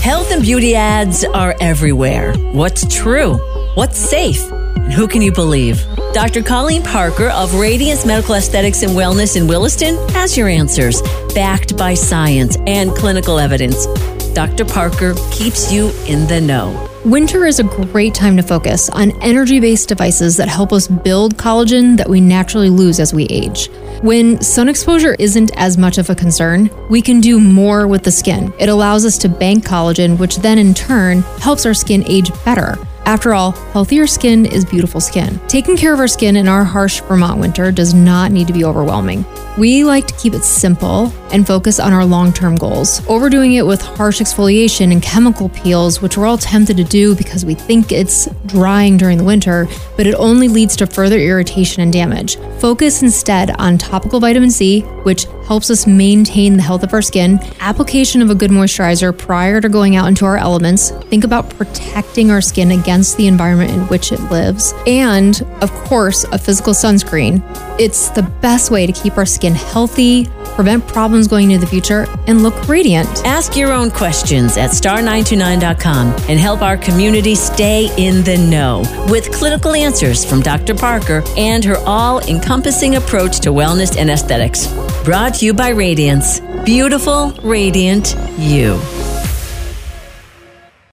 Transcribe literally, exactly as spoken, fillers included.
Health and beauty ads are everywhere. What's true? What's safe? And who can you believe? Doctor Colleen Parker of Radiance Medical Aesthetics and Wellness in Williston has your answers, backed by science and clinical evidence. Doctor Parker keeps you in the know. Winter is a great time to focus on energy-based devices that help us build collagen that we naturally lose as we age. When sun exposure isn't as much of a concern, we can do more with the skin. It allows us to bank collagen, which then in turn helps our skin age better. After all, healthier skin is beautiful skin. Taking care of our skin in our harsh Vermont winter does not need to be overwhelming. We like to keep it simple and focus on our long-term goals. Overdoing it with harsh exfoliation and chemical peels, which we're all tempted to do because we think it's drying during the winter, but it only leads to further irritation and damage. Focus instead on topical vitamin C, which helps us maintain the health of our skin, application of a good moisturizer prior to going out into our elements, think about protecting our skin against the environment in which it lives, and, of course, a physical sunscreen. It's the best way to keep our skin healthy, prevent problems going into the future, and look radiant. Ask your own questions at star nine two nine dot com and help our community stay in the know with clinical answers from Doctor Parker and her all-encompassing approach to wellness and aesthetics. Brought to you by Radiance. Beautiful, radiant you.